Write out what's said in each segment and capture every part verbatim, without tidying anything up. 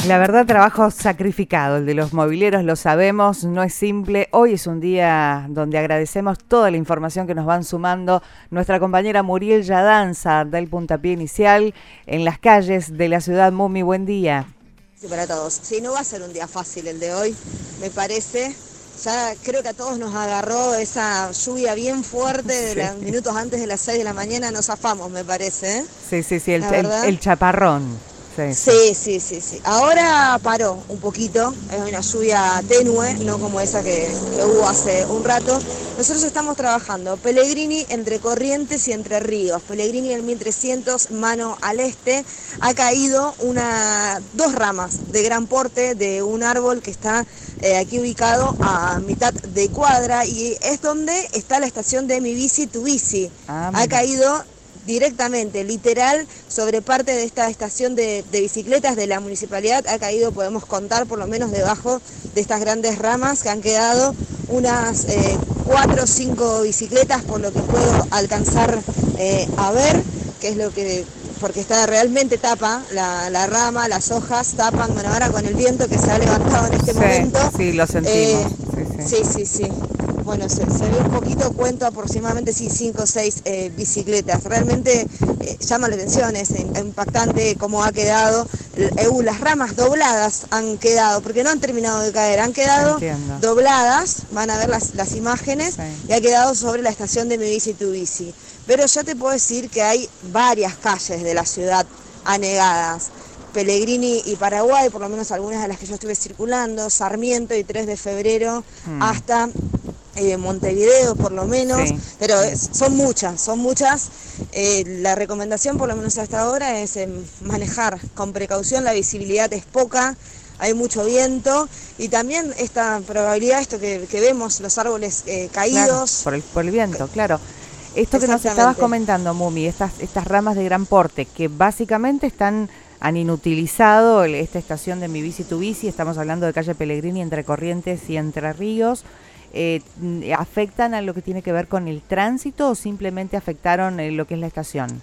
La verdad, trabajo sacrificado, el de los mobileros, lo sabemos, no es simple. Hoy es un día donde agradecemos toda la información que nos van sumando nuestra compañera Muriel Yadanza del puntapié inicial en las calles de la ciudad. Mumi, buen día. Sí, para todos. Sí, no va a ser un día fácil el de hoy, me parece. Ya creo que a todos nos agarró esa lluvia bien fuerte de Sí. los minutos antes de las seis de la mañana, nos zafamos, me parece. ¿eh? Sí, sí, sí, el, La el, verdad. el chaparrón. Sí, sí. Sí, sí, sí, sí. Ahora paró un poquito, es una lluvia tenue, no como esa que, que hubo hace un rato. Nosotros estamos trabajando Pellegrini entre Corrientes y Entre Ríos. Pellegrini en el mil trescientos, mano al este. Ha caído una, dos ramas de gran porte de un árbol que está eh, aquí ubicado a mitad de cuadra y es donde está la estación de Mi Bici, Tu Bici. Ah, ha mira. caído directamente, literal, sobre parte de esta estación de, de bicicletas de la municipalidad, ha caído, podemos contar, por lo menos debajo de estas grandes ramas que han quedado unas eh, cuatro o cinco bicicletas, por lo que puedo alcanzar eh, a ver, que es lo que, porque está realmente tapa la, la rama, las hojas tapan, bueno, ahora con el viento que se ha levantado en este Sí, momento. sí, lo sentimos. Eh, sí, sí. sí, sí, sí. Bueno, se, se ve un poquito, cuento aproximadamente sí, cinco o seis eh, bicicletas. Realmente eh, llama la atención, es impactante cómo ha quedado. Eh, uh, las ramas dobladas han quedado, porque no han terminado de caer, han quedado Entiendo. dobladas, van a ver las, las imágenes, Sí. y ha quedado sobre la estación de Mi Bici, Tu Bici. Pero ya te puedo decir que hay varias calles de la ciudad anegadas. Pellegrini y Paraguay, por lo menos algunas de las que yo estuve circulando, Sarmiento y tres de febrero, Hmm. hasta eh, Montevideo por lo menos, Sí, pero sí. es- son muchas, son muchas. Eh, la recomendación, por lo menos hasta ahora, es eh, manejar con precaución, la visibilidad es poca, hay mucho viento y también esta probabilidad, esto que, que vemos, los árboles eh, Claro, caídos. por el, por el viento, claro. Esto que nos estabas Exactamente. comentando, Mumi, estas, estas ramas de gran porte, que básicamente están, han inutilizado el- esta estación de Mi Bici, Tu Bici, estamos hablando de calle Pellegrini, entre Corrientes y Entre Ríos, eh, mm, ¿afectan a lo que tiene que ver con el tránsito o simplemente afectaron eh, lo que es la estación?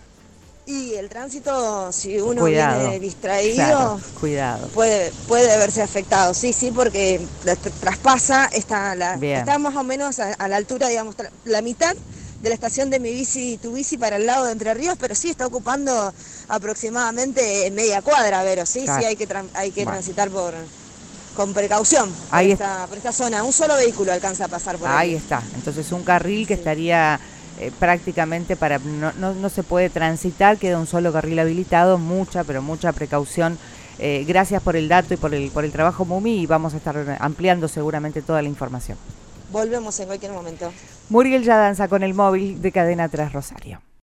Y el tránsito, si uno Cuidado, viene distraído, claro, cuidado. puede puede verse afectado. Sí, sí, porque la tr- traspasa, está, la, Bien. está más o menos a, a la altura, digamos, tra- la mitad de la estación de Mi Bici, Tu Bici para el lado de Entre Ríos, pero sí está ocupando aproximadamente media cuadra, pero sí, Claro. sí hay que tran- hay que Bueno. transitar por con precaución por Ahí esta, por esta zona. Un solo vehículo alcanza a pasar por Ahí ahí. está, entonces un carril que Sí. estaría eh, prácticamente para, no, no, no se puede transitar, queda un solo carril habilitado, mucha, pero mucha precaución. Eh, gracias por el dato y por el, por el trabajo, Mumi, y vamos a estar ampliando seguramente toda la información. Volvemos en cualquier momento. Muriel Yadanza con el móvil de Cadena tres Rosario.